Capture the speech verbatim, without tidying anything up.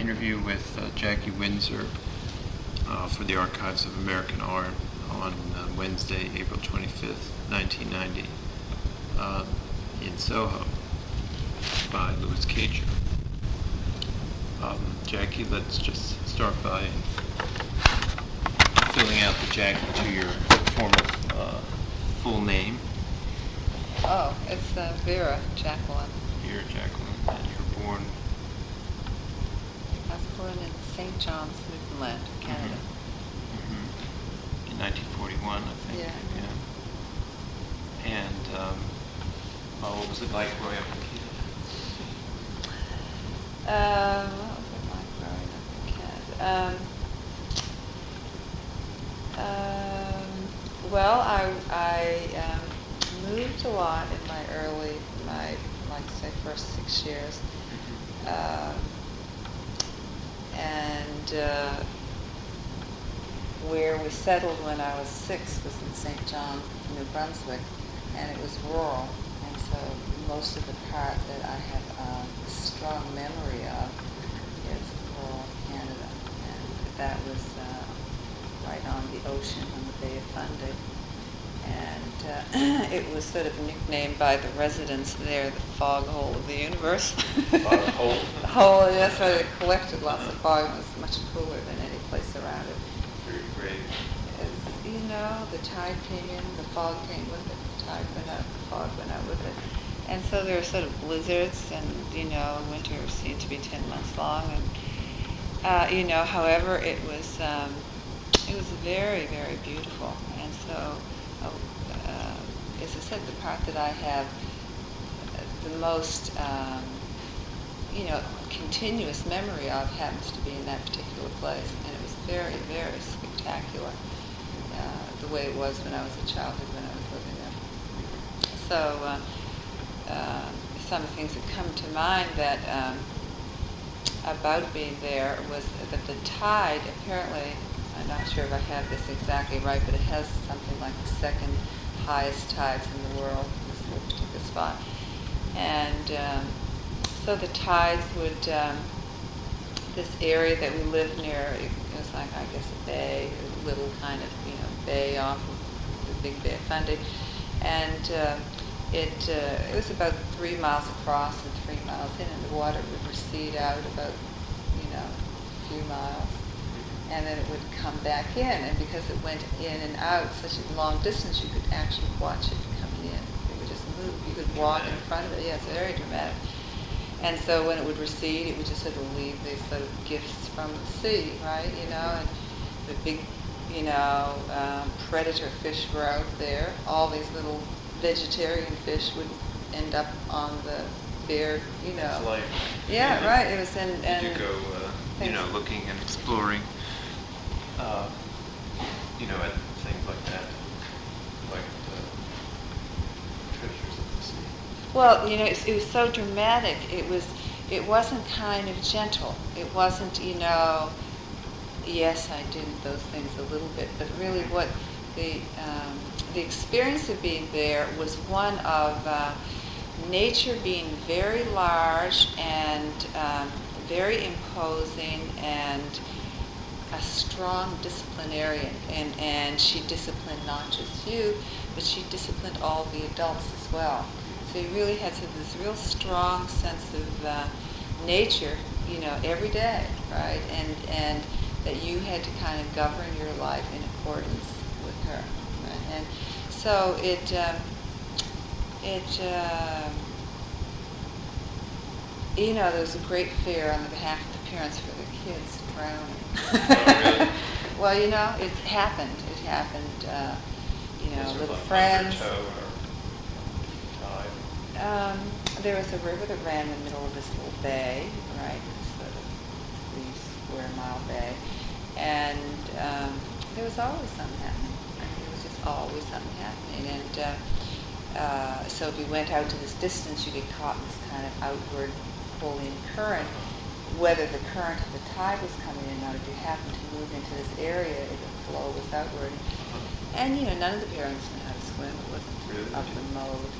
interview with uh, Jackie Windsor uh, for the Archives of American Art on uh, Wednesday, April twenty-fifth, nineteen ninety, uh, in Soho by Louis Cager. Um, Jackie, let's just start by filling out the Jackie to your formal uh, full name. Oh, it's uh, Vera Jacqueline. Vera Jacqueline, and you're born? I was born in Saint John's, Newfoundland, Canada. Mm-hmm. Mm-hmm. In nineteen forty-one, I think. Yeah. Yeah. And um, oh, what was it like growing up in Canada? Um, what was it like growing up in Canada? Um, um, well, I I um, moved a lot in my early, my like say first six years, Mm-hmm. um, and uh, where we settled when I was six was in Saint John, New Brunswick, and it was rural, and so most of the part that I have a strong memory of is rural Canada, and that was uh, right on the ocean on the Bay of Fundy. And uh, it was sort of nicknamed by the residents there the fog hole of the universe. Fog hole? Hole, that's why they collected lots of fog. It was much cooler than any place around it. Very brave. As, you know, the tide came in, the fog came with it, the tide went out, the fog went out with it. And so there were sort of blizzards, and, you know, winter seemed to be ten months long. And, uh, you know, however, it was, um, it was very, very beautiful. And so, uh, as I said, the part that I have the most, um, you know, continuous memory of happens to be in that particular place. And it was very, very spectacular, uh, the way it was when I was a child and when I was living there. So, uh, uh, some of the things that come to mind that um, about being there was that the tide, apparently, I'm not sure if I have this exactly right, but it has something like the second highest tides in the world, this little particular spot. And um, so the tides would, um, this area that we lived near, it was like, I guess, a bay, a little kind of, you know, bay off of the big Bay of Fundy. And uh, it uh, it was about three miles across and three miles in, and the water would recede out about, you know, a few miles. And then it would come back in, and because it went in and out such a long distance, you could actually watch it coming in. It would just move. You could walk in front of it. Yes, very dramatic. And so when it would recede, it would just sort of leave these sort of gifts from the sea, right? You know, and the big, you know, um, predator fish were out there. All these little vegetarian fish would end up on the bare, you know. It's like, yeah, yeah, right. It was in, and you go, uh, you know, looking and exploring. Uh, you know, at things like that, like the treasures of the sea. well, you know, it, it was so dramatic. It was, it wasn't kind of gentle. It wasn't, you know, yes, I did those things a little bit, but really, what the um, the experience of being there was one of uh, nature being very large and um, very imposing and a strong disciplinarian, and, and she disciplined not just you, but she disciplined all the adults as well. So you really had sort of this real strong sense of uh, nature, you know, every day, right? And and that you had to kind of govern your life in accordance with her, right? And so it um, it uh, you know, there was a great fear on the behalf of the parents for their kids drowning. Oh, really? Well, you know, it happened. It happened. Uh, you know, Was there little like friends. undertow or tide? Um, there was a river that ran in the middle of this little bay, right? Sort of three square mile bay, and um, there was always something happening. I mean, there was just always something happening, and uh, uh, so if you went out to this distance, you get caught in this kind of outward pulling current. Whether the current of the tide was coming in or not, if you happened to move into this area, the flow was outward. And, you know, none of the parents knew how to swim. It wasn't Really? up the mode.